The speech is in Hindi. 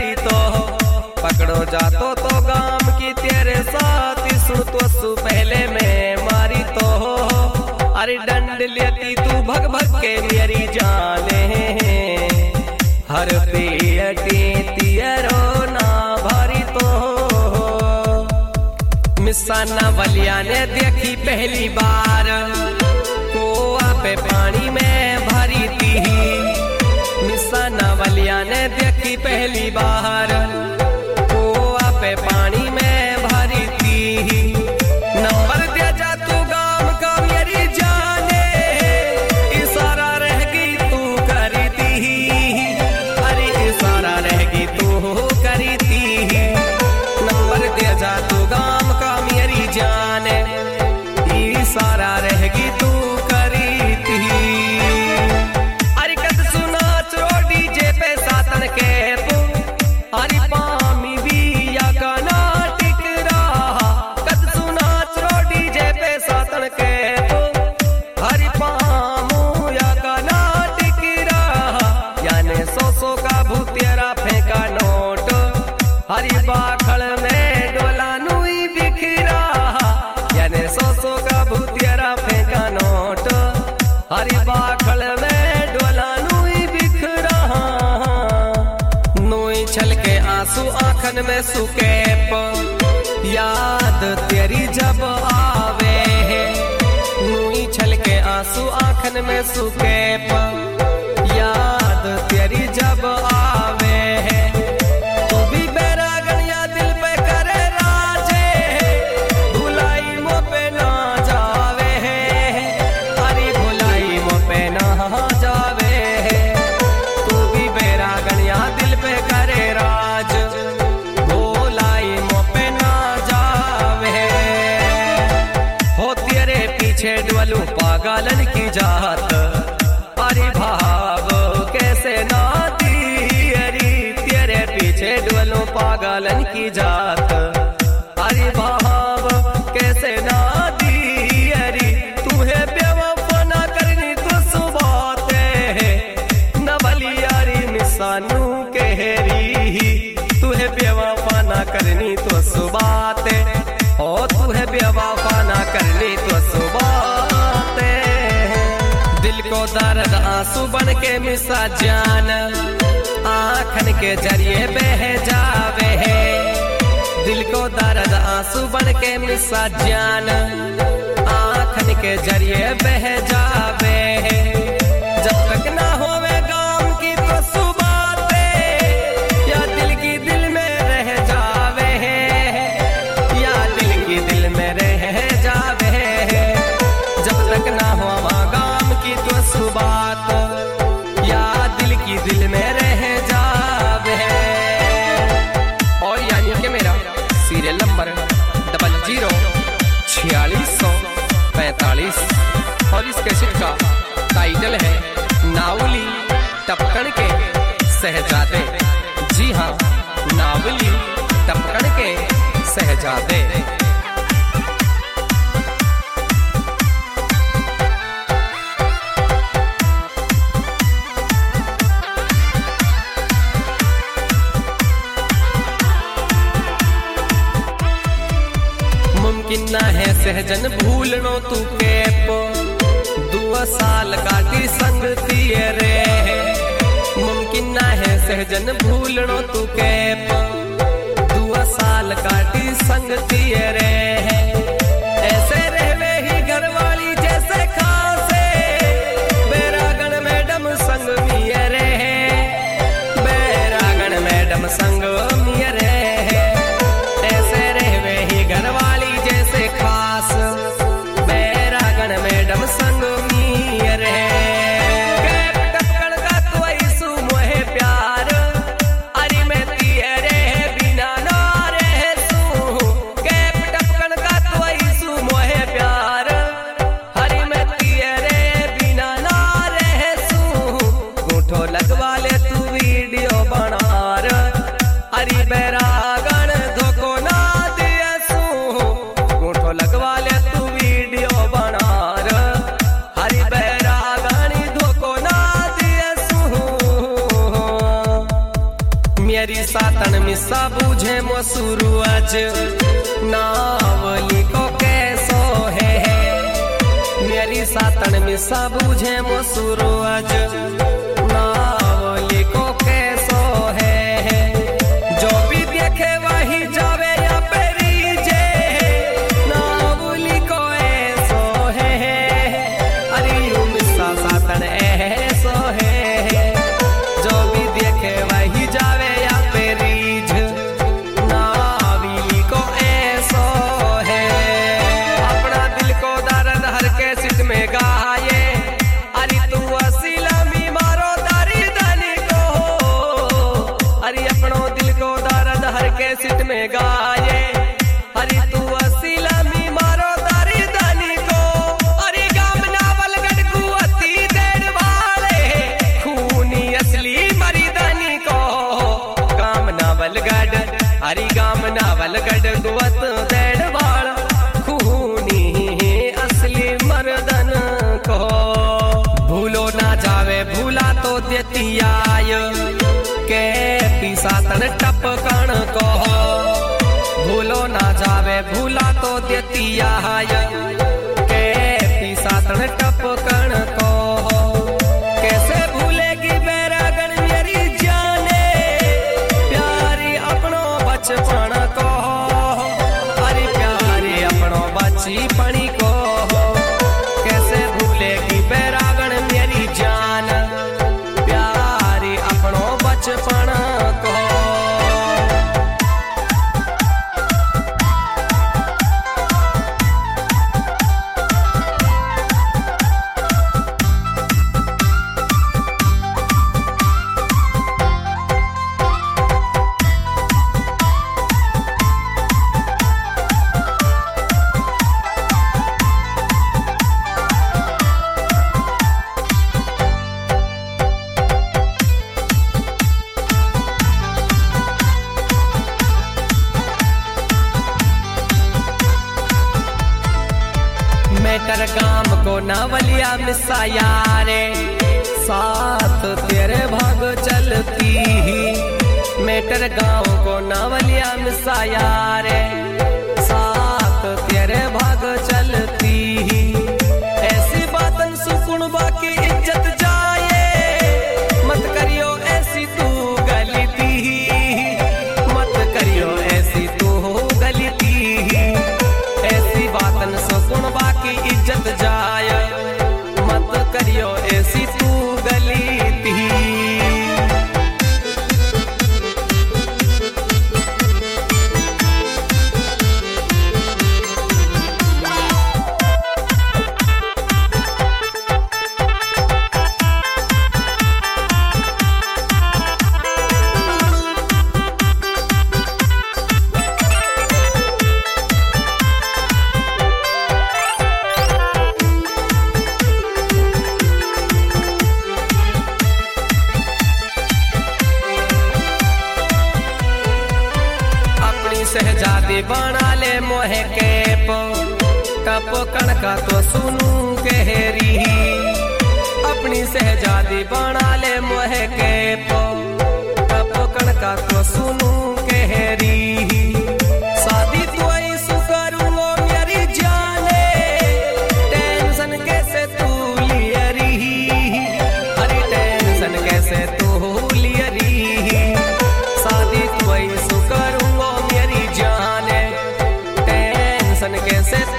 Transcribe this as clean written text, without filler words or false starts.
करी तो पकड़ो जातो तो गाम की तेरे साथ सु तो सु पहले में मारी तो अरे डंड लेती तू भग भग के मेरी जाने हर पेटी तियरो ना भारी तो मिसाना बलिया ने देखी पहली बार कुआ पे पानी में भरी थी मिसाना बलिया ने देखी पहली बार कुआ पे पानी में भरी थी नंबर दे जा तू गाम का मेरी जाने इशारा रहेगी तू करी थी अरे इशारा रहेगी तू करी थी नंबर दे जा तू गाम का मेरी जाने इशारा रहेगी तू करी थी अरे कद सुना चो डीजे पे सातन के अरे पामी भी या गाना टिक रहा कद सुना चो डीजे पे सातन के हरि पामू या गाना टिक रहा याने सौ का भूतेरा फेंका नोट हरि बाखड़ में डोला नुई बिखरा याने सौ का भूतेरा फेंका नोट हरि बाखड़ में डोला नुई बिखरा नुई छल के आंसू आंखन में सुके याद तेरी जब आवे नुई छल के आंसू आंखन में सुके याद तेरी जब आवे तू भी बैरागनिया दिल पे करे राजे भुलाई मो पे ना जावे अरे भुलाई मो पे ना जावे तू भी बैरागनिया दिल पे करे राज भुलाई मो पे ना जावे हो तेरे पीछे डोलू पागलन की जात अरे भाव कैसे ना तेरी तेरे पीछे डोलू पागलन की जात अरे भाव कैसे ना तेरी तुम्हें बेवफा ना करनी तो सुबाते न बलियारी मिसानू कहरी तुम्हें बेवफा ना करनी तो सुबाते ओ तुम्हें बेवफा ना करनी तो सुबाते दिल को दर्द आंसू बन के मिसा जान आँखन के जरिए बह जावे दिल को दर्द आंसू बन के मिसा जान आँखन के जरिए बह जावे जब तक ना होवे गाम की तो सुबाते या दिल की दिल में रह जावे या दिल की दिल में रह जावे जब तक ना हो गाम की तो सुबात या दिल की दिल में रह जावे और यानी कि मेरा सीरियल नंबर 004645 और इस कैसेट का टाइटल है नावली टपकन के सहजादे जी हाँ नावली टपकन के सहजादे मुमकिन ना है सहजन भूलनो तू के 2 साल काटी संग तेरे मुमकिन ना है सहजन भूलनो तू के 2 साल काटी संग तेरे ऐसे रहवे ही घरवाली जैसे खासे बैरागन मैडम संग मियरे बैरागन मैडम संग मियरे ऐसे रहवे ही घरवाली जैसे खास बैरागन मैडम संग मियरे टपकन का तो ऐसू मोहे प्यार अरे मैं तेरे बिना ना रह सू टपकन का तो ऐसू मोहे प्यार अरे मैं तेरे बिना ना रह सू गोठो लगवा ले तू वीडियो बनार अरे बैरागन धोको ना दिया सू गोठो लगवा ले तू वीडियो बनार हरी बैरागनी धोको ना दिया सू मेरी सातन मिसा बूझे मसूरू आज नावली को कैसो है मेरी सातन मिसा बूझे मसूरू आज नावली को कैसो है जो भी देखे वही जावे या पेरीजे नावली को ऐसो है अरे मिसा सातन ऐसो है जो भी देखे वही जावे या पेरीज नावली को ऐसो है अपना दिल को दर्द हर के सिट में गाये अरे तू असीलामी मारो दारी दानी को अरे अपनो दिल को दर्द हर के सिट में गाये अरे तू असीलामी मारो दारी दानी को अरे गाम नावल गढ़ कुअती देड़ वाले खूनी असली मरीदानी को गाम नावल गढ़ अरे गाम नावल गढ़ कुअत देड़ वाला खूनी असली मर्दन को भूलो ना जावे भूला तो देती आय के पिसातन टपकन को भूलो ना जावे भूला तो देती आय के पिसातन टपकन को कैसे भूलेगी बैरागन मेरी जाने प्यारी अपनो बचपन को अरे प्यारी अपनो बचपन को कैसे भूलेगी बैरागन मेरी जान प्यारी अपनो बचपन को मेटर गाम को नावलिया मिसा यारे साथ तेरे भाग चलती मेटर गांव को नावलिया मिसा यारे साथ तेरे भाग चलती ऐसी बातन सुकुन बाकी इज्जत जाए मत करियो ऐसी तू गलती मत करियो ऐसी तू गलती ऐसी बातन सुकुन बाकी इज्जत जाय मत करियो ऐसी तू गलती शहजादी बना ले मोहे केप टप कणका तो सुनू कहरी अपनी शहजादी बना ले मोहे केप टप कणका तो सुनू कहरी शादी तो ऐसु करूंगो मेरी जाने टेंशन कैसे तू लियरी अरे टेंशन कैसे तू लियरी शादी तो ऐसु करूंगो कैसे